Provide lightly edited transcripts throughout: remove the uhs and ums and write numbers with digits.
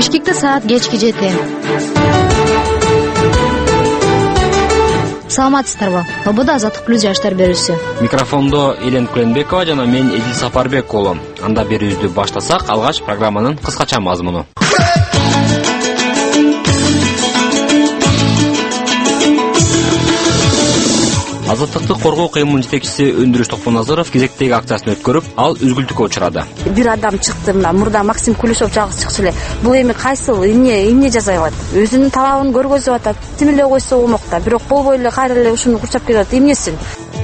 Бишкекте саат кечки 7. Саламатсыздарбы? Ободо Азаттык плюс жаштар берүүсү. Микрофондо Элен Куленбекова жана мен Эдил Сапарбек уулу. Анда берүүбүздү баштасак, алгач программанын кыскача мазмуну. Азаттыкты коргоо кыймылынын жетекчиси Өндүрүш Токпоназаров кезектеги акциясын өткөрүп, ал үзгүлтүккө учурады. Бир адам чыкты, мына мурда Максим Кулешов жалгыз чыкчу эле. Бул эми кайсыл эмне жасай алат? Өзүнүн талабын көргөзүп атат. Тим эле койсо болмок да, бирок болбой эле кайра эле ушуну курчап келип атат. Эмнесин?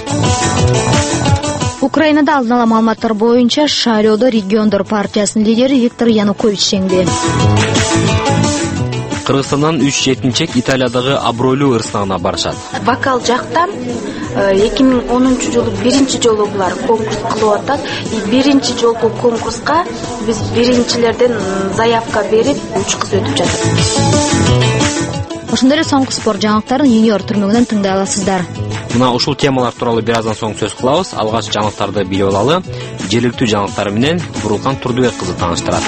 Украинада алдын ала маалыматтар боюнча Шайлоодо региондор партиясынын лидери Виктор Янукович жеңди. Кыргызстандан 3 жетинчек Италиядагы абройлуу ырсыгына барышат. Вокал жактан 2010-жылы биринчи жолу булар конкурс кылып атат. Биринчи жолку конкурска биз биринчилерден заявка берип 3 кыз өтүп жатат. Ошондой эле соңку спорт жаңылыктарын Юниор түрмөгүнөн тыңдай аласыздар. Мына ушул темалар тууралуу бир аздан соң сөз кылабыз. Алгач жаңылыктарды билип алалы. Жергиликтүү жаңылыктар менен Бурулкан Турдубек кызы тааныштырат.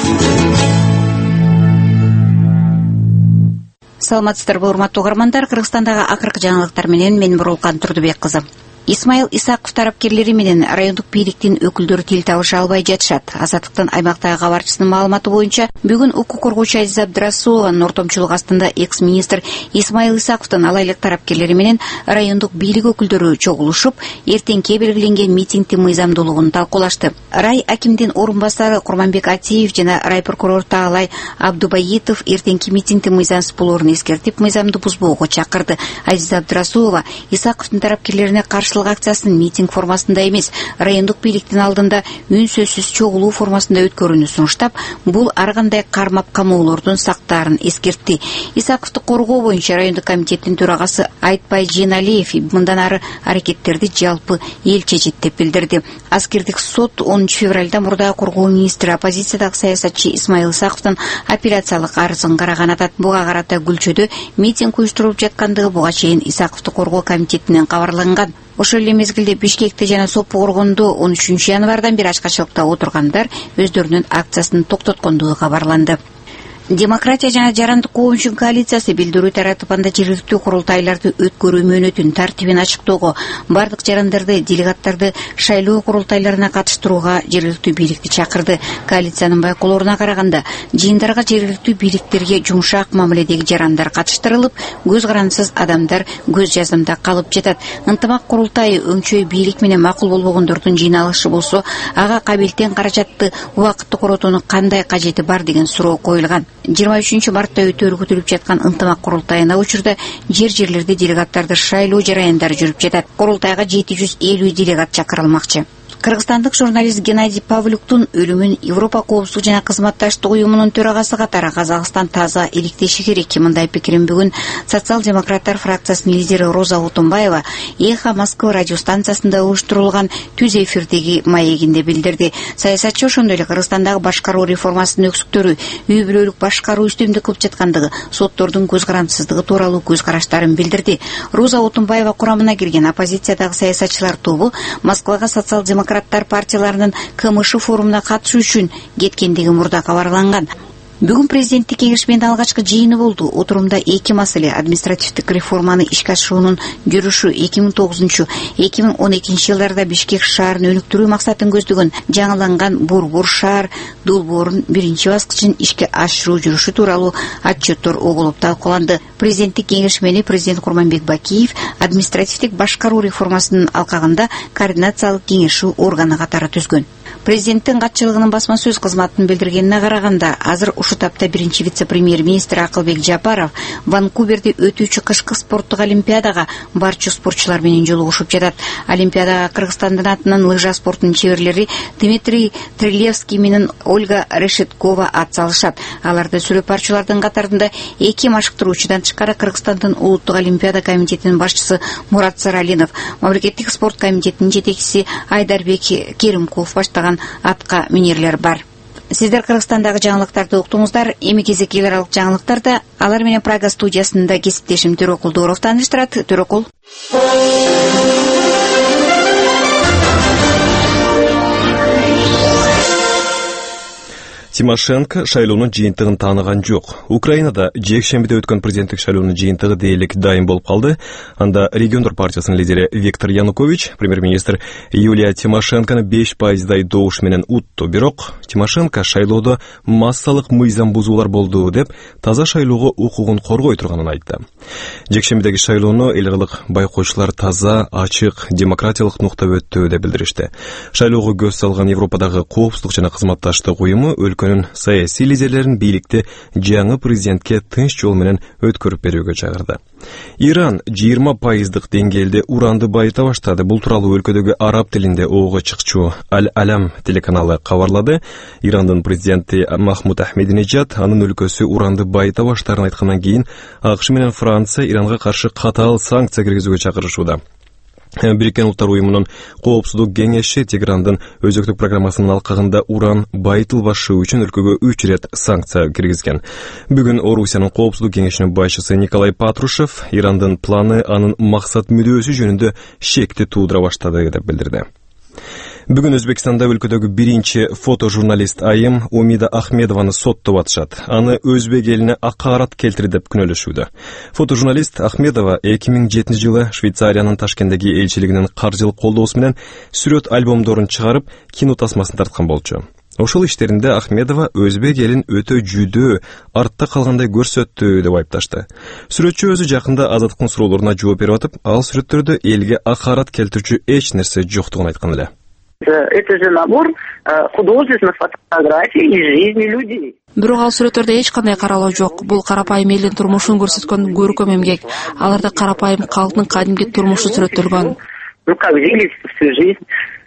Саламатсыздарбы, урматтуу угармандар. Кыргызстандагы акыркы жаңылыктар менен мен Бурулкан Турдубек кызы. Исмаил Исаков тарапкерлери менен райондук бийликтин өкүлдөрү тил табыша албай жатышат. Азаттыктын аймактагы кабарчысынын маалыматы боюнча, бүгүн укук коргоочу Азиза Абдрасулованын ортомчулук астында экс-министр Исмаил Исаковдун алайлык тарапкерлери менен райондук бийлик өкүлдөрү чогулушуп, эртеңке белгиленген митингдин мыйзамдуулугун талкуулашты. Рай акимдин орун басары Курманбек Атиев жана рай прокурору Таалай Абдубаитов эртеңки митингдин мыйзамсыз болоорун эскертип, мыйзамды бузбоого чакырды. Азиза Абдрасулова Исаковдун тарапкерлерине каршылык акциясын митинг формасында эмес, райондук бийликтин алдында үн сөзсүз чогулуу формасында өткөрүүнү сунуштап, бул ар кандай кармап камоолордун сактаарын эскертти. Исаковду коргоо боюнча райондук комитеттин төрагасы Айтбай Жиналиев мындан ары аракеттерди жалпы эл чечет деп билдирди. Аскердик сот 10 февралда мурдагы коргоо министри оппозициядагы саясатчы Исмаил Исаковдун апелляциялык арызын караган атат. Буга карата Гүлчөдө митинг уюштурулуп жаткандыгы буга чейин Исаковду коргоо комитетинен кабарланган. Ошол эле мезгилде Бишкекте жана Сопу коргондо 13 январдан бери ачкачылыкта отургандар өздөрүнүн акциясын токтоткондугу кабарланды. Демократия жана жарандык коомчу коалициясы билдирүү таратып, анда жергиликтүү курултайларды өткөрүү мөөнөтүн тартибин ачыктоого, бардык жарандарды, делегаттарды шайлоо курултайларына катыштырууга жергиликтүү бийликти чакырды. Коалициянын байкоолоруна караганда, жыйындарга жергиликтүү бийликтерге жумшак мамиледеги жарандар катыштырылып, көз карандысыз адамдар көз жазымда калып жатат. Ынтымак курултайы өңчөй бийлик менен макул болбогондордун жыйналышы болсо, ага кабилеттен каражатты убакытты коротууну кандай кажети бар деген суроо коюлган. 23 мартта өтөрү күтүлүп жаткан ынтымак курултайына учурда жерлерде делегаттарды шайлоо жараяндары жүрүп жатат. Курултайга 750 делегат чакырылмакчы. Кыргызстандык журналист Геннадий Павлюктун өлүмүн Европа коопсуздук жана кызматташтык уюмунун төрагасы катары Казакстан таза иликтеши керек. Мындай пикирин бүгүн социал-демократтар фракциясынын лидери Роза Отунбаева Эхо Москва радио станциясында уюштурулган түз эфирдеги маегинде билдирди. Саясатчы ошондой эле Кыргызстандагы башкаруу реформасынын өксүктөрү, үй бүлөлүк башкаруу үстөмдүк кылып жаткандыгы, соттордун көз карандысыздыгы тууралуу көз караштарын билдирди. Роза Отунбаева курамына кирген оппозициядагы саясатчылар тобу Москвага социал-демократтар партияларынын КМШ форумуна катышуу үчүн кеткендиги мурда кабарланган. Бүгүн президенттик кеңешмендин алгачкы жыйыны болду. Отурумда эки маселе: административдик реформаны ишке ашыруунун жүрүшү 2009-2012 жылдарда Бишкек шаарын өнүктүрүү максатын көздөгөн жаңыланган Борбор шаар долбоорунун биринчи баскычын ишке ашыруу жүрүшү тууралуу отчеттор угулуп талкууланды. Президенттик кеңешмени президент Курманбек Бакиев административдик башкаруу реформасынын алкагында координациялык кеңеши органы катары түзгөн. Президенттин катчылыгынын басма сөз кызматынын билдиргенине караганда, азыр ушу тапта биринчи вице-премьер-министр Акылбек Жапаров Ванкуверде өтүүчү кышкы спорттук олимпиадага барчу спортчулар менен жолугушуп жатат. Олимпиадага Кыргызстандын атынан лыжа спортунун чеберлери Дмитрий Трилевский менен Ольга Решеткова ат салышат. Аларда сүрөт-барчылардын катарында эки машыктыруучудан тышкары Кыргызстандын улуттук олимпиада комитетинин башчысы Мурат Саралинов, мамлекеттик спорт комитетинин жетекчиси Айдарбек Керимкулов баштаган атка минерлер бар. Сиздер Кыргызстандагы жаңылыктарды уктуңуздар. Эми кезек эл аралык жаңылыктарда алар менен Прага студиясында кесиптешим Төрөкул Дооров тааныштырат. Төрөкул. Тимошенко шайлоонун жыйынтыгын тааныган жок. Украинада жекшембиде өткөн президенттик шайлоонун жыйынтыгы дээрлик дайым болуп калды. Анда Региондор партиясынын лидери Виктор Янукович премьер-министр Юлия Тимошенкону 5%дай добуш менен утту. Бирок Тимошенко шайлоодо массалык мыйзам бузуулар болду деп таза шайлоого укугун коргой турганын айтты. Жекшембидеги шайлоону эл аралык байкоочулар таза, ачык, демократиялык нукта өттү деп билдиришти. Шайлоого көз салган Европадагы коопсуздук жана кызматташтык уюму өлкөнүн саясий лидерлерин бийликти жаңы президентке тынч жол менен өткөрүп берүүгө чакырды. Иран 20% деңгээлде уранды байыта баштады. Бул тууралуу өлкөдөгү араб тилинде ого чыкчу Аль-Алам телеканалы кабарлады. Ирандын президенти Махмуд Ахмединежад анын өлкөсү уранды байыта баштарын айткандан кийин АКШ менен Франция Иранга каршы катаал санкция киргизүүгө чакырышууда. Бириккен Улуттар уюмунун коопсуздук кеңеши Теграндын өзөктүк программасынын алкагында уран байытылбашы үчүн өлкөгө 3 рет санкция киргизген. Бүгүн Орусиянын коопсуздук кеңешинин башчысы Николай Патрушев Ирандын планы анын максат мүдөөсү жөнүндө шекти туудура баштады деп билдирди. Бүгүн Өзбекстанда өлкөдөгү биринчи фотожурналист айым Умида Ахмедованы соттоп атышат. Аны өзбек элине акарат келтирди деп күнөөлөшүүдө. Фотожурналист Ахмедова 2007 жылы Швейцариянын Ташкенттеги элчилигинин каржылык колдоосу менен сүрөт альбомдорун чыгарып, кино тасмасын тарткан болчу. Ошол иштеринде Ахмедова өзбек элин өтө жүйдөө, артта калгандай көрсөттү деп айыпташты. Сүрөтчү өзү жакында Азаттыктын суроолоруна жооп берип атып, ал сүрөттөрдө элге акарат келтирүүчү эч нерсе жоктугун айткан эле. Это же набор художественных фотографий из жизни людей. Бирок ал сүрөттөрдө эч кандай каралоо жок. Бул карапайым элдин турмушун көрсөткөн көркөм эмгек. Аларда карапайым калктын кадимки турмушу сүрөттөлгөн. Ну как жили всю жизнь.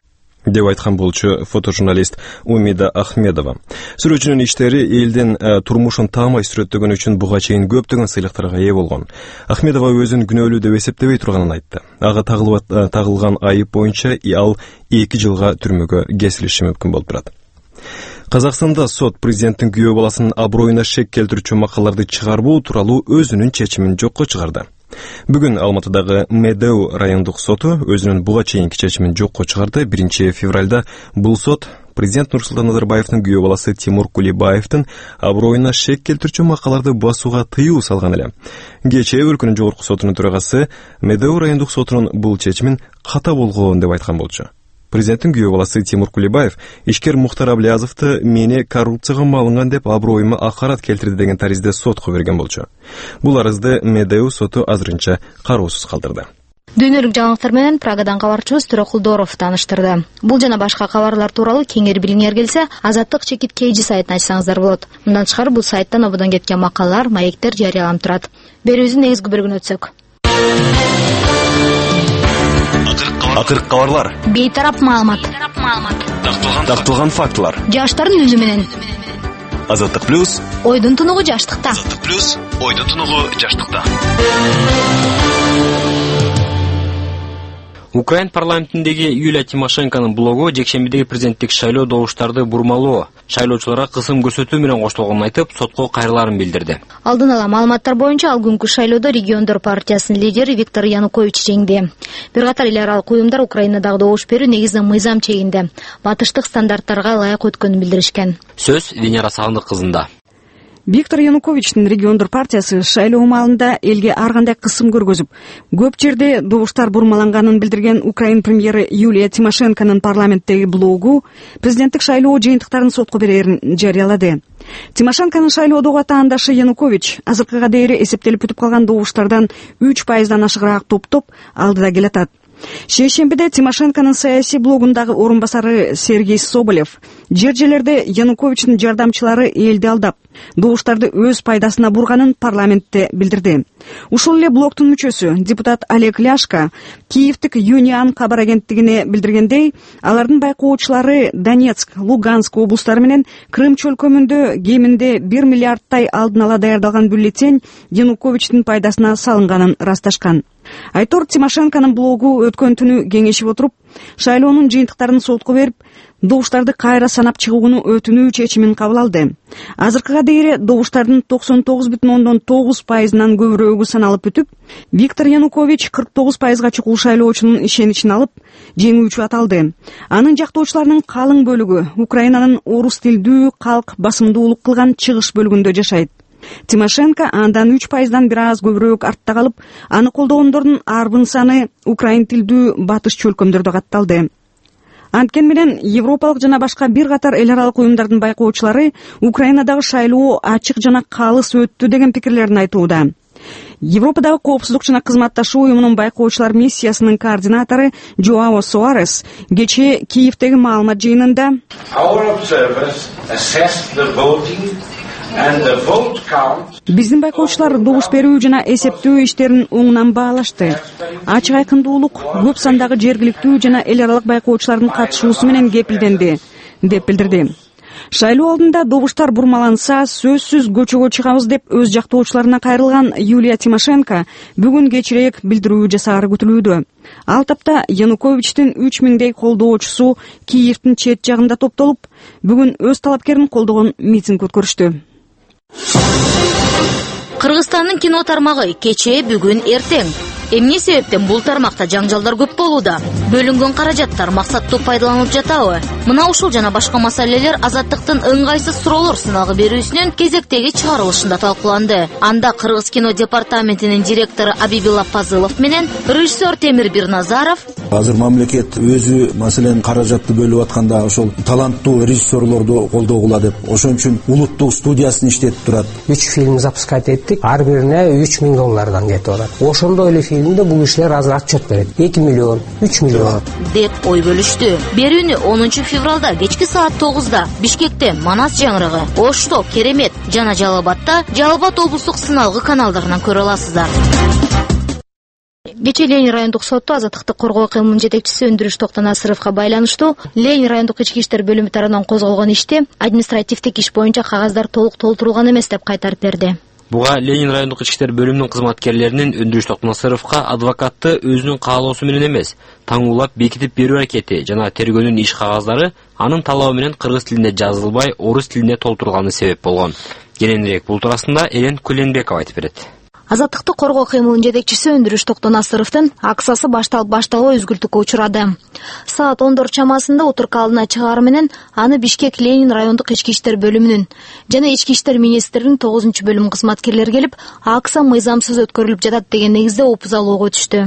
Деп айткан болчу фотожурналист Умида Ахмедова. Сүрөтчүнүн иштери элдин турмушун таамай сүрөттөгөн үчүн буга чейин көптөгөн сыйлыктарга ээ болгон. Ахмедова өзүн күнөөлүү деп эсептебей турганын айтты. Ага тагылган айып боюнча ал 2 жылга түрмөгө кесилиши мүмкүн болуп турат. Казакстанда сот президенттин күйөө баласынын аброюна шек келтирүүчү макалаларды чыгарбоо тууралуу өзүнүн чечимин жокко чыгарды. Бүгүн Алматыдагы Медеу райондук соту өзүнүн буга чейинки чечимин жокко чыгарды. 1 февралда бул сот президент Нурсултан Назарбаевдин күйөө баласы Тимур Кулибаевдин аброюна шек келтирүүчү макалаларды басууга тыюу салган эле. Кечээ өлкөнүн жогорку сотунун төрагасы Медеу райондук сотунун бул чечимин ката болгон деп айткан болчу. Президенттин күйөө баласы Тимур Кулибаев ишкер Мухтар Аблязовду мени коррупцияга малынган деп аброюма акарат келтирди деген таризде сотко берген болчу. Бул арызды Медеу соту азырынча кароосуз калтырды. Дүйнөлүк жаңылыктар менен Прагадан кабарчыбыз Төрөкулдоров тааныштырды. Бул жана башка кабарлар тууралуу кеңири билгиңер келсе, Азаттык чекит KG сайтын ачсаңыздар болот. Мындан тышкары бул сайттан ободон кеткен макалалар, маектер жарыяланып турат. Берүүбүздүн негизги бөлүгүнө өтсөк. Акыркы кабарлар. Бейтарап маалымат. Такталган фактылар. Жаштардын үнү менен. Азаттык плюс. Ойдун тунугу жаштыкта. Азаттык плюс. Ойдун тунугу жаштыкта. Украин парламентиндеги Юлия Тимошенконун блогу жекшембидеги президенттик шайлоо добуштарды бурмалоо, шайлоочуларга кысым көрсөтүү менен коштолгонун айтып, сотко кайрыларын билдирди. Алдын ала маалыматтар боюнча ал күнкү шайлоодо Региондор партиясынын лидери Виктор Янукович жеңди. Бир катар эл аралык уюмдар Украинадагы добуш берүү негизинен мыйзам чегинде, батыштык стандарттарга ылайык өткөнүн билдиришкен. Сөз Венера Сагындык кызында. Виктор Януковичтин Региондор партиясы шайлоо маалында элге ар кандай кысым көргөзүп, көп жерде добуштар бурмаланганын билдирген Украин премьери Юлия Тимошенконун парламенттеги блогу президенттик шайлоо жыйынтыктарын сотко берерин жарыялады. Тимошенконун шайлоодогу атаандашы Янукович азыркыга дейин эсептелип бүтүп калган добуштардан 3%дан ашыгыраак топтоп алдыда келатат. Шейшембиде Тимошенконун саясий блогундагы орун басары Сергей Соболев жер-жерлерде Януковичтин жардамчылары элди алдап, добуштарды өз пайдасына бурганын парламентте билдирди. Ушул эле блогтун мүчөсү депутат Олег Ляшко Киевтик Юниан кабар агенттигине билдиргендей, алардын байкоочулары Донецк, Луганск облустары менен Крым чөлкөмүндө кеминде 1 миллиардтай алдын ала даярдалган бюллетень Януковичтин пайдасына салынганын расташкан. Айтор Тимошенконун блогу өткөн түнү кеңешип отуруп, шайлоонун жыйынтыктарын сотко берип, добуштарды кайра санап чыгууну өтүнүү чечимин кабыл алды. Азыркыга дейин добуштардын 99,9%-нан көбүрөөгү саналып бүтүп, Виктор Янукович 49%-га чукул шайлоочунун ишеничин алып, жеңүүчү аталды. Анын жактоочуларынын калың бөлүгү Украинанын орус тилдүү калк басымдуулук кылган чыгыш бөлүгүндө жашайт. Тимошенко андан 3%-дан бир аз көбүрөөк артта калып, аны колдогондордун арбын саны украин тилдүү батыш чөлкөмдөрдө катталды. Анткени менен европалык жана башка бир катар эл аралык уюмдардын байкоочулары Украинадагы шайлоо ачык жана калыс өттү деген пикирлерин айтууда. Европадагы коопсуздук жана кызматташуу уюмунун байкоочулар миссиясынын координатору Жоао Суарес кечээ Киевдеги маалымат жыйынында биздин байкоочулар добуш берүү жана эсептөө иштерин оңунан баалашты. Ачык айкындуулук көп сандагы жергиликтүү жана эл аралык байкоочулардын катышуусу менен кепилденди, деп билдирди. Шайлоо алдында добуштар бурмаланса, сөзсүз көчөгө чыгабыз деп өз жактоочуларына кайрылган Юлия Тимошенко бүгүн кечирээк билдирүү жасаары күтүлүүдө. Ал тапта Януковичтин 3000дей колдоочусу Киевдин чет жагында топтолуп, бүгүн өз талапкерин колдогон митинг өткөрүштү. Кыргызстандын кино тармагы кечээ, бүгүн, эртең. Эмне себептен бул тармакта жаңжалдар көп болууда? Бөлүнгөн каражаттар максаттуу пайдаланылып жатабы? Мына ушул жана башка маселелер Азаттыктын ыңгайсыз суроолор сынагы берүүсүнүн кезектеги чыгарылышында талкууланды. Анда Кыргыз кино департаментинин директору Абибилла Пазылов менен режиссер Темир Бирназаров азыр мамлекет өзү маселен каражатты бөлүп атканда ошол таланттуу режиссерлорду колдогула деп, ошон үчүн улуттук студиясын иштетип турат. 3 фильм запускать эттик, ар бирине 3 000 доллардан кетип атат. Ошондой эле фильмде бул кишилер азыр отчет берет. 2 миллион, 3 миллион деп ой бөлүштү. Берүүнү 10 февралда кечки саат 9-да Бишкекте Манас жаңырыгы, Ошто, Керемет жана Жалал-Абадта Жалал-Абад облустук сыналгы каналдарынан көрө аласыздар. Кечээ Ленин райондук соту азаттыкты коргоо кыймылынын жетекчиси Өндүрүш Токтонасыровго байланыштуу Ленин райондук ички иштер бөлүмү тарабынан козголгон иште административдик иш боюнча кагаздар толук толтурулган эмес деп кайтарып берди. Буга Ленин райондук ички иштер бөлүмүнүн кызматкерлеринин Өндүрүш Токтонасыровго адвокатты өзүнүн каалоосу менен эмес, таңуулап бекитип берүү аракети жана тергөөнүн иш кагаздары анын талабы менен кыргыз тилинде жазылбай, орус тилине толтурулганы себеп болгон. Кененирээк бул туурасында Элен Куленбекова айтып берет. Азаттыкты коргоо кыймылынын жетекчиси Өндүрүш Токтонасыровдун аксасы башталбай үзгүлтүккө учурады. Саат 14 чамасында отурка алдына чыгаары менен аны Бишкек Ленин райондук ички иштер бөлүмүнүн жана ички иштер министринин 9-бөлүм кызматкерлери келип, акса мыйзамсыз өткөрүлүп жатат деген негизде опуз алууга өтүштү.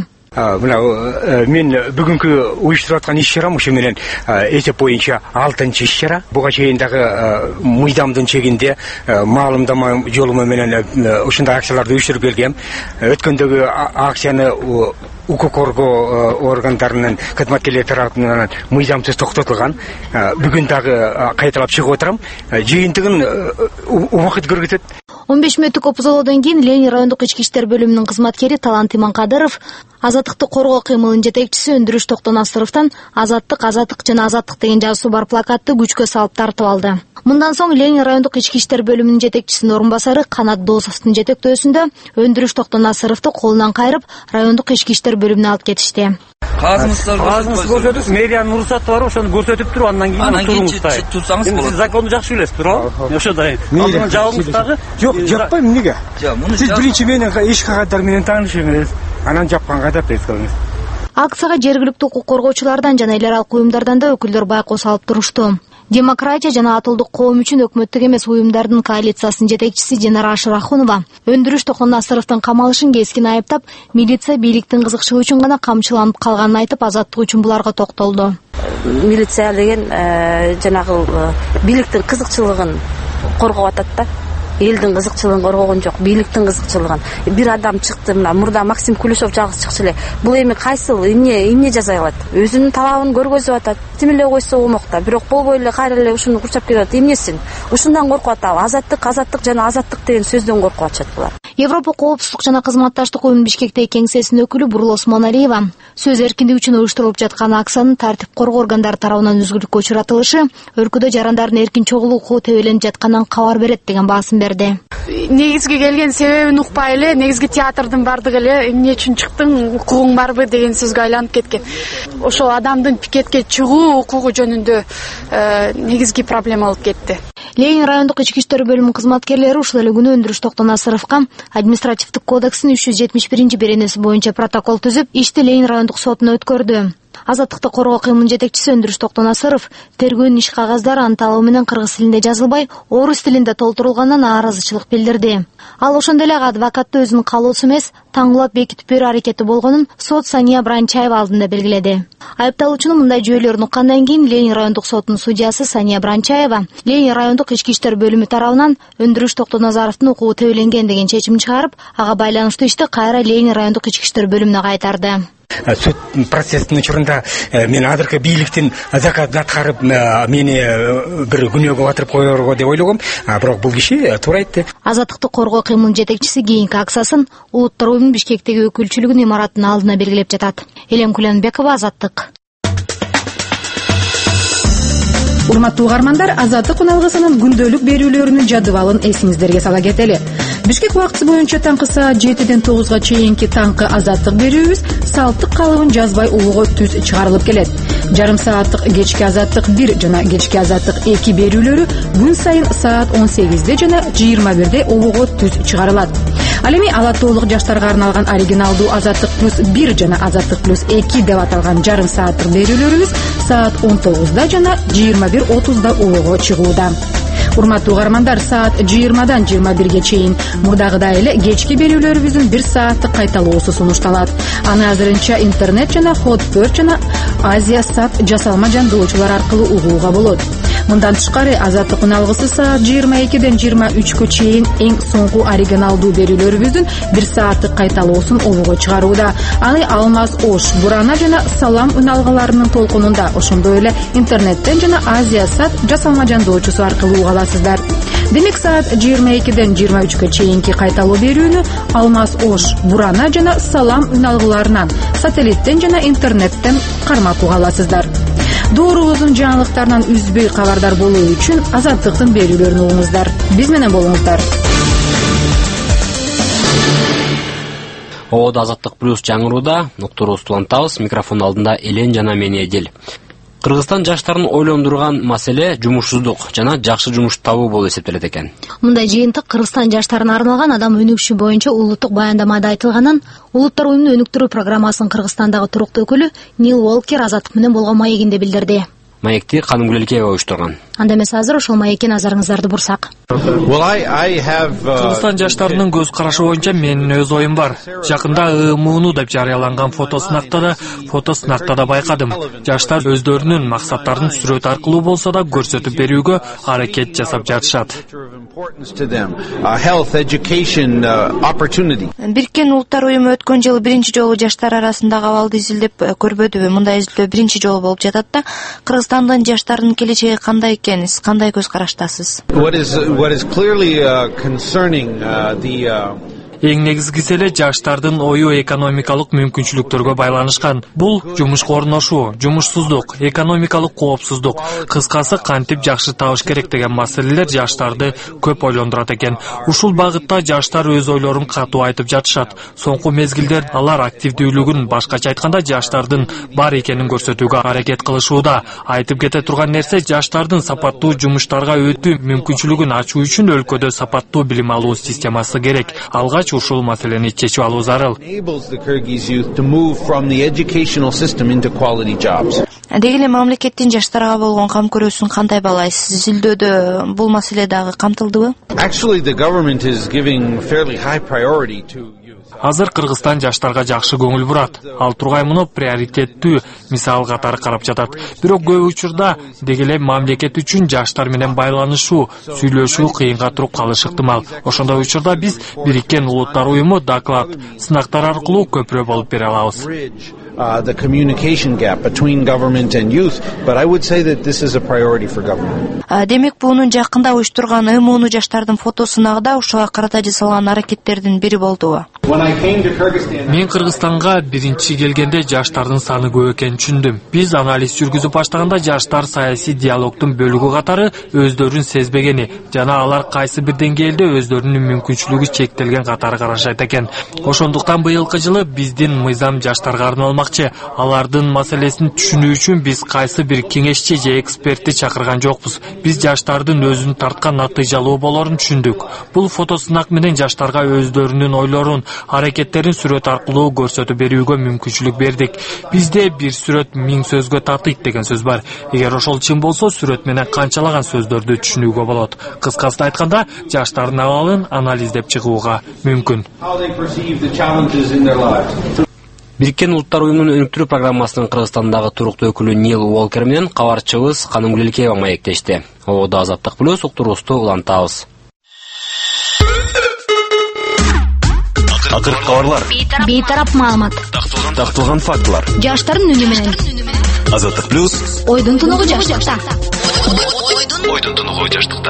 Мен бүгүнкү уюштуруп аткан иш чарам ошо менен эсеп боюнча 6-иш чара. Буга чейин дагы мыйзамдын чегинде маалымдама жолу менен ушундай акцияларды уюштуруп келгем. Өткөндөгү акцияны укук коргоо органдарынын кызматкерлери тарабынан мыйзамсыз токтотулган. Бүгүн дагы кайталап чыгып отурам. Жыйынтыгын убакыт көргөзөт. 15 мүнөттүк опуз алуудан кийин Ленин райондук ички иштер бөлүмүнүн кызматкери Талант Иманкадыров Азаттыкты коргоо кыймылынын жетекчиси Өндүрүш Токтонасыровдон азаттык жана азаттык деген жазуусу бар плакатты күчкө салып тартып алды. Мындан соң Ленин райондук ички иштер бөлүмүнүн жетекчисинин орун басары Канат Досовдун жетектөөсүндө Өндүрүш Токтонасыровду колунан кайрып райондук ички иштер бөлүмүнө алып кетишти. Кагазыңызды көрсөтүп, мэриянын уруксаты бар, ошону көрсөтүп туруп, андан кийин турсаңыз болот. Сиз законду жакшы билесиз, туурабы? Ошондой. Алдынан жабыңыз дагы. Жок, жаппайм, эмнеге? Сиз биринчи менен иш кагаздар менен таанышыңыз, анан жапканга да пресс кылыңыз. Акцияга жергиликтүү укук коргоочулардан жана эл аралык уюмдардан да өкүлдөр байкоо салып турушту. Демократия жана атылдык коом үчүн өкмөттүк эмес уюмдардын коалициясынын жетекчиси Динара Ашырахунова Өндүрүш Токтонасыровдун камалышын кескин айыптап, милиция бийликтин кызыкчылыгы үчүн гана камчыланып калганын айтып, азаттык үчүн буларга токтолду. Милиция деген жанагы бийликтин кызыкчылыгын коргоп атат да. Элдин кызыкчылыгын коргогон жок, бийликтин кызыкчылыгын. Бир адам чыкты, мына мурда Максим Кулешов жалгыз чыкчу эле. Бул эми кайсыл эмне жасай алат? Өзүнүн талабын көргөзүп атат. Тим эле койсо омокта, бирок болбой эле кайра эле ушуну курчап келип атат. Эмнесин? Ушундан коркуп атабы? Азаттык жана азаттык деген сөздөн коркуп атышат булар. Европа коопсуздук жана кызматташтык уюмунун Бишкектеги кеңсесинин өкүлү Бурул Осмоналиева сөз эркиндиги үчүн уюштурулуп жаткан акциянын тартип коргоо органдары тарабынан үзгүлтүккө учуратылышы өлкөдө жарандардын эркин чогулуп укугу тебеленип жатканынан кабар берет деген баасын берди. негизги келген себебин укпай эле негизги театрдын бардыгы эле эмне үчүн чыктың, укугуң барбы деген сөзгө айланып кеткен. Ошол адамдын пикетке чыгуу укугу жөнүндө негизги проблема болуп кетти. Ленин райондук ички иштер бөлүмүнүн кызматкерлери ушул эле күнү Өндүрүш Токтонасыровго административдик кодекстин 371 беренеси боюнча протокол түзүп, ишти Ленин райондук сотуна өткөрдү. Азаттыкты коргоо кыймынын жетекчиси Өндүрүш Токтонасыров тергөөнүн иш кагаздары анын талабы менен кыргыз тилинде жазылбай, орус тилинде толтурулганына нааразычылык билдирди. Ал ошондой эле адвокатты өзүнүн каалоосу эмес, таңгулап бекитип берүү аракети болгонун сот Сания Бранчаева алдында белгиледи. Айыпталуучунун мындай жүйөлөрүн уккандан кийин Ленин райондук сотунун судьясы Сания Бранчаева Ленин райондук ички иштер бөлүмү тарабынан Өндүрүш Токтоназаровдун укугу тебеленген деген чечим чыгарып, ага байланыштуу ишти кайра Ленин райондук ички иштер бөлүмүнө кайтарды. Суд процесстин учурунда мен азыркы бийликтин заказын аткарып мени бир күнөөгө батырып коерго деп ойлогом, бирок бул киши туура айтты. Азаттыкты коргоо кыймынын жетекчиси кийинки акциясын Улуттар уюмунун Бишкектеги өкүлчүлүгүнүн имаратынын алдына белгилеп жатат. Элем Куленбекова, Азаттык. Урматтуу угармандар, Азаттык уналгысынын күндөлүк берүүлөрүнүн жадыбалын эсиңиздерге сала кетели. Бишкек убакыты боюнча таңкы саат 7-ден 9-га чейинки таңкы азаттык берүүбүз салттык калыбын жазбай улуго түз чыгарылып келет. Жарым сааттык кечки азаттык 1 жана кечки азаттык 2 берүүлөрү күн сайын саат 18-де жана 21-де улуго түз чыгарылат. Ал эми ала тоолук жаштарга арналган оригиналдуу азаттык плюс 1 жана азаттык плюс 2 деп аталган жарым сааттык берүүлөрүбүз саат 19-да жана 21:30-да улуго чыгууда. Урматтуу угармандар, саат 20-дан 21-ге чейин мурдагыдай эле кечки берүүлөрүбүздүн 1 сааттык кайталоосу сунушталат. Аны азырынча интернет жана Hotbird жана Азия Сат жасалма жандоочулар аркылуу угууга болот. Мындан тышкары Азаттык уналгысы саат 22-ден 23-кө чейин эң соңку оригиналдуу берүүлөрүбүздүн 1 сааттык кайталоосун улуго чыгарууда. Аны Алмаз Ош, Бурана жана Салам уналгыларынын толкунунда, ошондой эле интернеттен жана Азия Сат жасалма жандоочусу аркылуу уга аласыздар. Демек саат 22-ден 23-кө чейинки кайталоо берүүнү Алмаз Ош, Бурана жана Салам уналгыларынан сателлиттен жана интернеттен кармап уга аласыздар. Доорубуздун жаңылыктарынан үзбөй кабардар болуу үчүн Азаттыктын берүүлөрүн угуңуздар. Биз менен болуңуздар. Оодо Азаттык плюс жаңырууда, Нуктур Устулантабыз, микрофон алдында Элен жана мен Эдил. Кыргызстан жаштарын ойлондурган маселе жумушсуздук жана жакшы жумуш табуу болуп эсептелет экен. Мындай жыйынтык Кыргызстан жаштарына арналган адам өнүгүшү боюнча улуттук баяндамада айтылганын, Улуттар уюмунун өнүктүрүү программасынын Кыргызстандагы туруктуу өкүлү Нил Уолкер Азаттык менен болгон маегинде билдирди. Маекти Каным Гүлелкеева уюштурган. Анда эмес азыр ошол маекке назарыңыздарды бурсак. Кыргызстан жаштарынын көз карашы боюнча менин өз оюм бар. Жакында ЫМУну деп жарыяланган фотосынакта да байкадым. Жаштар өздөрүнүн максаттарын сүрөт аркылуу болсо да көрсөтүп берүүгө аракет жасап жатышат. Бириккен Улуттар уюму өткөн жылы биринчи жолу жаштар арасындагы абалды изилдеп көрбөдүбү? Мындай изилдөө биринчи жолу болуп жатат да. Кыргызстандын жаштарынын келечеги кандай экен? Сиз кандай көз караштасыз? Эң негизгиси эле жаштардын ою экономикалык мүмкүнчүлүктөргө байланышкан. Бул жумушка орношуу, жумушсуздук, экономикалык коопсуздук, кыскасы кантип жакшы табыш керек деген маселелер жаштарды көп ойлондурат экен. Ушул багытта жаштар өз ойлорун катуу айтып жатышат. Соңку мезгилдер алар активдүүлүгүн, башкача айтканда жаштардын бар экенин көрсөтүүгө аракет кылышууда. Айтып кете турган нерсе, жаштардын сапаттуу жумуштарга өтүү мүмкүнчүлүгүн ачуу үчүн өлкөдө сапаттуу билим алуу системасы керек. Алгач ушул маселени чечип алуу зарыл. Деги эле мамлекеттин жаштарга болгон кам көрүүсүн кандай баалайсыз? Изилдөөдө бул маселе дагы камтылдыбы? Азыр Кыргызстан жаштарга жакшы көңүл бурат. Ал тургай муну приоритеттүү мисал катары карап жатат. Бирок көп учурда деги эле мамлекет үчүн жаштар менен байланышуу, сүйлөшүү кыйынга туруп калышы ыктымал. Ошондой учурда биз Бириккен Улуттар уюму доклад, сынактар аркылуу көпүрө болуп бере алабыз. The communication gap between government and youth, but I would say that this is a priority for government. Демек бунун жакында уюштурган ЫМУну жаштардын фотосунагы да ушуга карата жасалган аракеттердин бири болдубу? Мен Кыргызстанга биринчи келгенде жаштардын саны көп экенин түшүндүм. Биз анализ жүргүзүп баштаганда жаштар саясий диалогдун бөлүгү катары өздөрүн сезбегени жана алар кайсы бир деңгээлде өздөрүнүн мүмкүнчүлүгү чектелген катары карашат экен. Ошондуктан быйылкы жылы биздин мыйзам жаштарга арналмакчы. Алардын маселесин түшүнүү үчүн биз кайсы бир кеңешчи же экспертти чакырган жокпуз. Биз жаштардын өзүн тарткан натыйжалуу болорун түшүндүк. Бул фотосынак менен жаштарга өздөрүнүн ойлорун, аракеттерин сүрөт аркылуу көрсөтүп берүүгө мүмкүнчүлүк бердик. Бизде бир сүрөт 1000 сөзгө татыйт деген сөз бар. Эгер ошол чын болсо, сүрөт менен канчалаган сөздөрдү түшүнүүгө болот. Кыскасы айтканда, жаштардын абалын анализдеп чыгууга мүмкүн. Бириккен Улуттар уюмунун өнүктүрүү программасынын Кыргызстандагы туруктуу өкүлү Нил Уолкер менен кабарчыбыз Каным Гүлелкеева маектешти. Ободо Азаттык плюс уктуруусу улантабыз. Акыркы кабарлар. Бейтарап маалымат. Такталган фактылар. Жаштардын үнү менен. Азаттык плюс. Ойдун тунугу жаштыкта. Ойдун тунугу жаштыкта.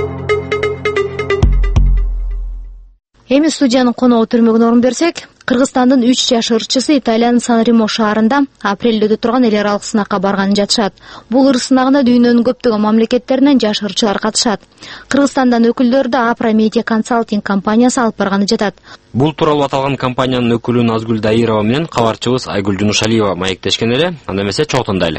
Эми студиянын коногу түрмөгүнө орун берсек, Кыргызстандын 3 жаш ырчысы Италиянын Сан-Ремо шаарында апрелде өтө турган эл аралык сынакка барганын жатышат. Бул ыр сынагына дүйнөнүн көптөгөн мамлекеттеринен жаш ырчылар катышат. Кыргызстандан өкүлдөрдү Апра Медиа Консалтинг компаниясы алып барганы жатат. Бул тууралуу аталган компаниянын өкүлү Назгүл Даирова менен кабарчыбыз Айгүл Жунушалиева маектешкен эле. Анда эмесе чогултундайлы.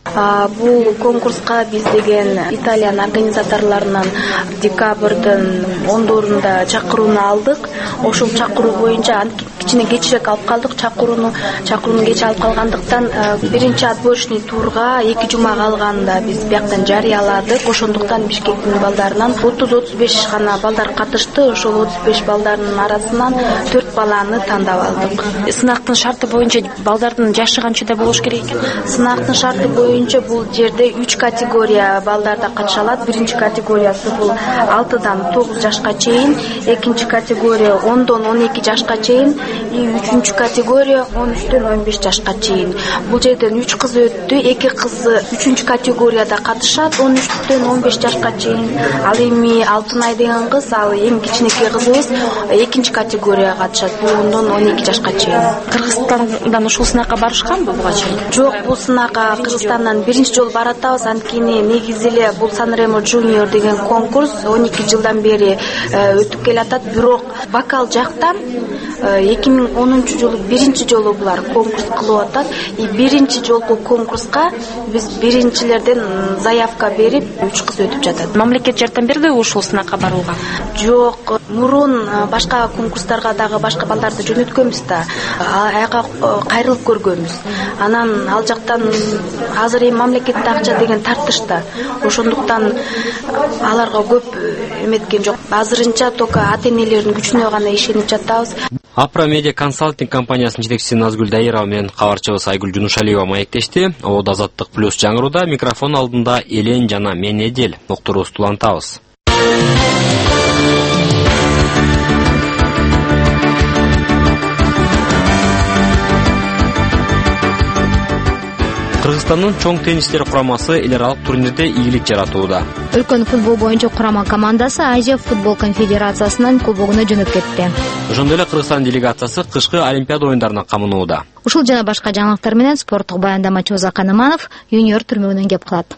Бул конкурска биз деген Италиянын организаторлорунан декабрдын 10-дорунда чакырууну алдык. Ошол чакыруу боюнча кичине кечирээк алып калдык чакырууну кеч алып калгандыктан биринчи отборочный турга 2 жума калганда биз бияктан жарыяладык. Ошондуктан Бишкектин балдарынан 30-35 гана балдар катышты. Ошол 35 балдардын арасынан 4 баланы тандап алдык. Сынактын шарты боюнча балдардын жашы канчада болуш керек экен? Сынактын шарты боюнча бул жерде 3 категория балдарда катыша алат. Биринчи категориясы бул 6-дан 9 жашка чейин, экинчи категория 10-дон 12 жашка чейин, үчүнчү категория 13-төн 15 жашка чейин. Бул жерден 3 кыз өттү, 2 кызы 3-үнчү категорияда катышат, 13-төн 15 жашка чейин. Ал эми Алтынай деген кыз, ал эң кичинекей кызыбыз, экинчи категорияга катышат, бул 10-дон 12 жашка чейин. Кыргызстандан ушул сынакка барышканбы буга чейин? Жок, бул сынакка Кыргызстандан биринчи жолу баратабыз. Анткени негизи эле бул Сан-Ремо Junior деген конкурс 12 жылдан бери өтүп келатат, бирок вокал жактан 2010-жылы биринчи жолу булар конкурс кылып атат. Биринчи жолку конкурска биз биринчилерден заявка берип 3 кыз өтүп жатат. Мамлекет жардам берди ушул сынакка барууга? Жок, мурун башка конкурстарга дагы башка балдарды жөнөткөнбүз да, аяка кайрылып көргөнбүз. Анан ал жактан азыр эми мамлекеттик акча деген тартышта. Ошондуктан аларга көп эметкен жок. Азырынча только ата-энелердин күчүнө гана ишенип жатабыз. Апра Медиа Консалтинг компаниясынын жетекчиси Назгүл Даирова менен кабарчыбыз Айгүл Жунушалиева маектешти. Ободо Азаттык плюс жаңырууда микрофон алдында Элен жана мен Эдел уктуруусу улантабыз. Кыргызстандын чоң теннистер курамасы эл аралык турнирде ийгилик жаратууда. Өлкөнүн футбол боюнча курама командасы Азия футбол конфедерациясынын кубогуна жөнөп кетти. Ошондой эле Кыргызстан делегациясы кышкы Олимпиада оюндарына камынууда. Ушул жана башка жаңылыктар менен спорттук баяндамачыбыз Акан Иманов юниор түрмөгүнөн кеп калат.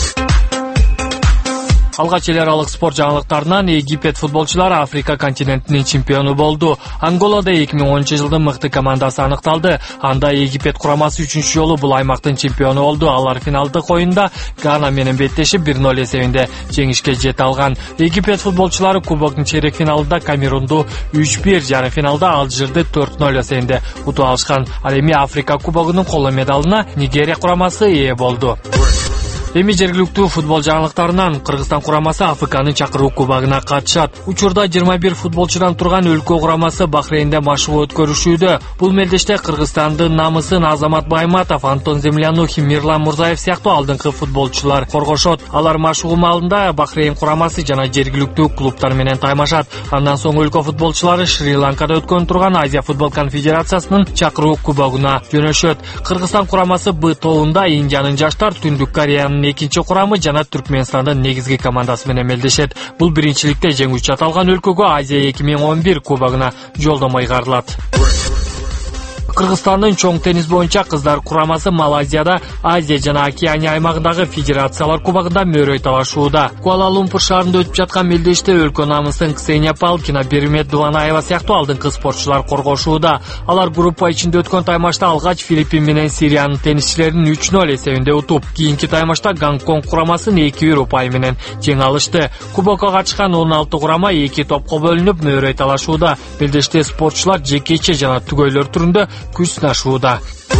Алгач эл аралык спорт жаңылыктарынан Египет футболчулары Африка континентинин чемпиону болду. Анголада 2010-жылдын мыкты командасы аныкталды. Анда Египет курамасы 3-чү жолу бул аймактын чемпиону болду. Алар финалдык оюнда Гана менен беттешип 1-0 эсебинде жеңишке жете алган. Египет футболчулары кубоктун чейрек финалында Камерунду 3-1, жарым финалда Алжирди 4-0 эсебинде утуп алышкан. Ал эми Африка кубогунун коло медалына Нигерия курамасы ээ болду. Эми жергиликтүү футбол жаңылыктарынан Кыргызстан курамасы АФКнын чакыруу кубогуна катышат. Учурда 21 футболчудан турган өлкө курамасы Бахрейнде машыгуу өткөрүшүүдө. Бул мелдеште Кыргызстандын намысын Азамат Байматов, Антон Землянух, Мирлан Мурзаев сыяктуу алдыңкы футболчулар коргошот. Алар машыгуу маалында Бахрейн курамасы жана жергиликтүү клубтар менен таймашат. Андан соң өлкө футболчулары Шри-Ланкада өткөн турган Азия футбол конфедерациясынын чакыруу кубогуна жөнөшөт. Кыргызстан курамасы Б тобунда Индиянын жаштар Түндүк Кореянын Кыргызстандын экинчи курамы жана Түркмөнстандын негизги командасы менен мелдешет. Бул биринчиликте жеңүүчү аталган өлкөгө Азия 2011 кубогуна жолдомо ыйгарылат. Кыргызстандын чоң теннис боюнча кыздар курамасы Малайзияда Азия жана Океания аймагындагы федерациялар кубогунда мөрөй талашууда. Куала-Лумпур шаарында өтүп жаткан мелдеште өлкө намысын Ксения Палкина, Беримет Дуванаева сыяктуу алдыңкы спортчулар коргошууда. Алар группа ичинде өткөн таймашта алгач Филиппин менен Сириянын теннисчилерин 3-0 эсебинде утуп, кийинки таймашта Гонконг курамасын 2-1 упай менен жеңе алышты. Кубокко катышкан 16 курама 2 топко бөлүнүп мөрөй талашууда. Мелдеште спортчулар жекече жана түгөйлөр түрүндө күч сынашууда.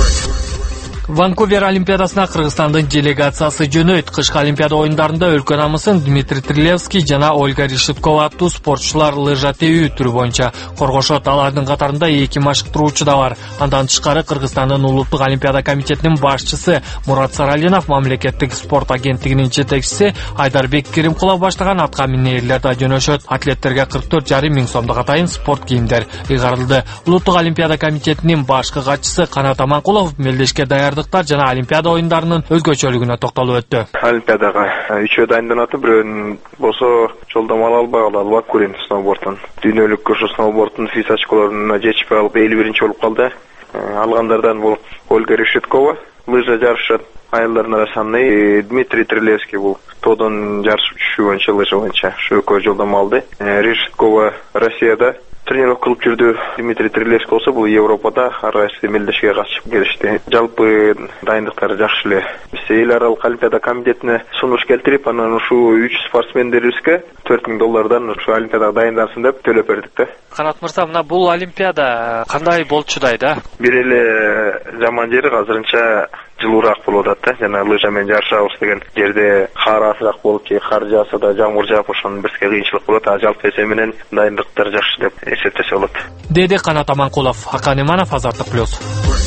Ванкувер олимпиадасына Кыргызстандын делегациясы жөнөйт. Кышкы олимпиада оюндарында өлкө намысын Дмитрий Трилевский жана Ольга Решеткова аттуу спортчулар лыжа тебүү түрү боюнча коргошот. Алардын катарында 2 машыктыруучу да бар. Андан тышкары Кыргызстандын улуттук олимпиада комитетинин башчысы Мурат Саралинов, мамлекеттик спорт агенттигинин жетекчиси Айдарбек Керимкулов баштаган атка минээрлер да жөнөшөт. Атлеттерге 44,5 миң сомдук атайын спорт кийимдер ыйгарылды. Улуттук олимпиада комитетинин башкы катчысы Канат Аманкулов мелдешке даярдыктар жана олимпиада оюндарынын өзгөчөлүгүнө токтолуп өттү. Олимпиадага 3 дайынданат, бирөөнүн болсо жолдомо ала албай Бакурин сноубордтон. Дүйнөлүк көшө сноубордтун физ очколоруна жетишпей алып 51-чи болуп калды. Алгандардан бул Ольга Решеткова лыжа жарышат. Айылдардын арасында Дмитрий Трилевский бул тоодон жарыш түшүү боюнча лыжа боюнча экөө жолдомо алды. Решеткова Россияда тренировка кылып жүрдү. Дмитрий Трилевский болсо бул Европада ар кайсы мелдешке катышып келишти. Жалпы дайындыктары жакшы эле. Биз эл аралык олимпиада комитетине сунуш келтирип, анан ушул 3 спортсмендерибизге $4,000 ушу олимпиадага дайындансын деп төлөп бердик да. Канат мырза, мына бул олимпиада кандай болчудай да? Бир эле жаман жери азырынча жылуураак болуп атат да. Жана лыжа менен жарышабыз деген жерде кар азыраак болуп, кар жааса да, жамгыр жаап, ошонун бизге кыйынчылык болот. А жалпы эсеби менен дайындыктар жакшы деп эсептесе болот. Деди Канат Аманкулов, Акан Иманов, Азаттык плюс.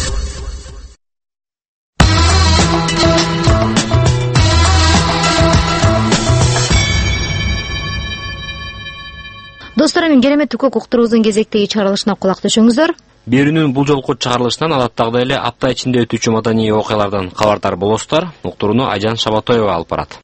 Достор, эми керемет укук уктуруубуздун кезектеги чыгарылышына кулак төшөңүздөр. Берүүнүн бул жолку чыгарылышынан адаттагыдай эле апта ичинде өтүүчү маданий окуялардан кабардар болосуздар. Уктурууну Айжан Шабатоева алып барат.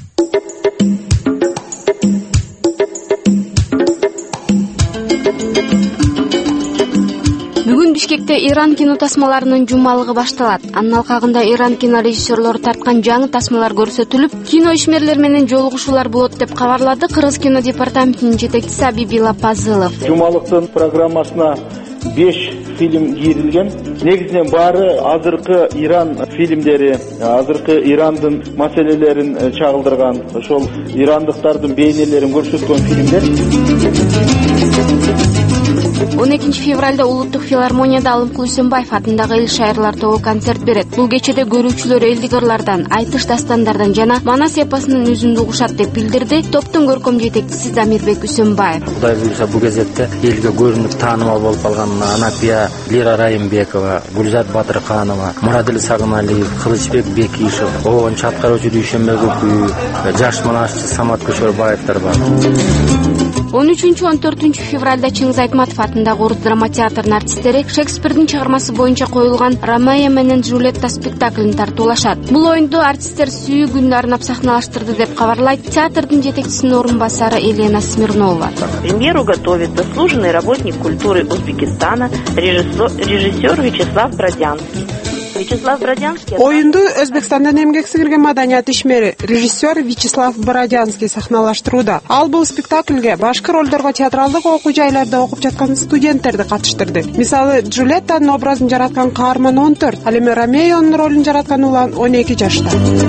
Бүгүн Бишкекте Иран кино тасмаларынын жумалыгы башталат. Анын алкагында Иран кино режиссерлору тарткан жаңы тасмалар көрсөтүлүп, кино ишмерлер менен жолугушуулар болот деп кабарлады Кыргыз кино департаментинин жетекчиси Абиби Лапазылов. Жумалыктын программасына 5 фильм кийрилген. Негизинен баары азыркы Иран фильмдери, азыркы Ирандын маселелерин чагылдырган, ошол ирандыктардын бейнелерин көрсөткөн фильмдер. 12 февралда Улуттук филармонияда Алымкул Үсөнбаев атындагы эл шайырлар тобу концерт берет. Бул кечеде көрүүчүлөр элдик ырлардан, айтыш дастандардан жана Манас эпосунун өзүн угушат деп билдирди топтун көркөм жетекчиси Дамирбек Үсөнбаев. Кудай буйруса бул кезекте элге көрүнүп таанымал болуп калган Анапия Лира Райымбекова, Гүлзат Батырканова, Мурадил Сагыналиев, Кылычбек Бекишев, Оончу аткаруучу Дүйшөнбек Үпү, жаш монашчы Самат Көшөрбаевдер бар. 13-14 февралда Чыңгыз Айтматов атындагы Орус драма театрынын артисттери Шекспирдин чыгармасы боюнча коюлган Ромео менен Джульетта спектаклин тартуулашат. Бул оюнду артисттер сүйүү күнүн арнап сахналаштырды деп кабарлайт театрдын жетекчисинин орун басары Елена Смирнова. Премьеру готовит заслуженный работник культуры Узбекистана, режиссер Вячеслав Бродянский. Оюнду Өзбекстандан эмгек сиңирген маданият ишмери режиссер Вячеслав Бродянский сахналаштырууда. Ал бул спектакльге башкы ролдорго театралдык окуу жайларда окуп жаткан студенттерди катыштырды. Мисалы, Джульеттанын образын жараткан каарман 14, ал эми Ромеонун ролун жараткан улан 12 жашта.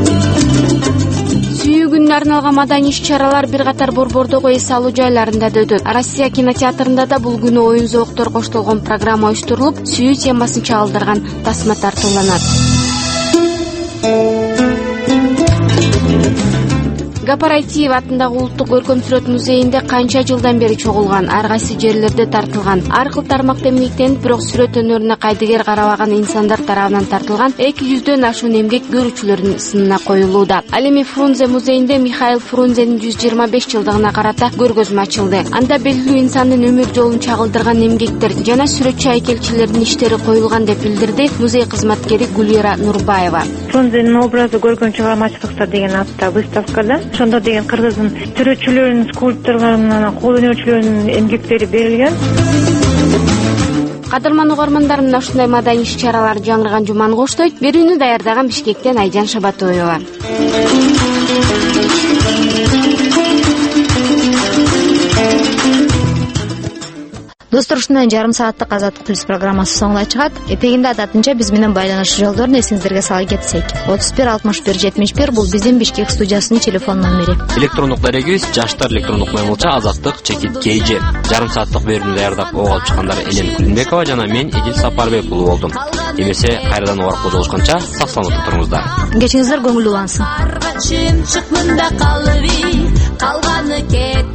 Сүйүү күнүнө арналган маданий иш-чаралар бир катар борбордогу эс алуу жайларында да өтөт. Россия кинотеатрында да бул күнү оюн зооктор коштолгон программа уюштурулуп, сүйүү темасын чагылдырган тасма тартууланат. Гапар Айтиев атындагы Улуттук көркөм сүрөт музейинде канча жылдан бери чогулган, ар кайсы жерлерде тартылган, ар кыл тармакта эмгектенип, бирок сүрөт өнөрүнө кайдыгер карабаган инсандар тарабынан тартылган 200дөн ашуун эмгек көрүүчүлөрдүн сынына коюлууда. Ал эми Фрунзе музейинде Михаил Фрунзенин 125 жылдыгына карата көргөзмө ачылды. Анда белгилүү инсандын өмүр жолун чагылдырган эмгектер жана сүрөтчү айкелчилердин иштери коюлган деп билдирди музей кызматкери Гулира Нурбаева. Фрунзенин образы көркөн чыгармачылыкта деген атта выставкада ошондо деген кыргыздын сүрөтчүлөрүнүн, скульпторлорунун, кол өнөрчүлөрүнүн эмгектери берилген. Кадырман угармандар, мына ушундай маданий иш-чаралар жаңырган жуманы коштойт. Берүүнү даярдаган Бишкектен Айжан Шабатоева. Достор, ушундай жарым сааттык Азаттык плюс программасы соңуна чыгат. Этегинде адатынча биз менен байланыш жолдорун эсиңиздерге сала кетсек. 31 61 71 бул биздин Бишкек студиясынын телефон номери. Электрондук дарегибиз жаштар электрондук маймылча azattik@kj. Жарым сааттык берүүнү даярдап ого алып чыккандар Элен Кулинбекова жана мен Эдил Сапарбек уулу болдум. Эмесе кайрадан угаракка жолугушканча сак-саламатта туруңуздар. Кечиңиздер көңүлдүү улансын. Калганы кет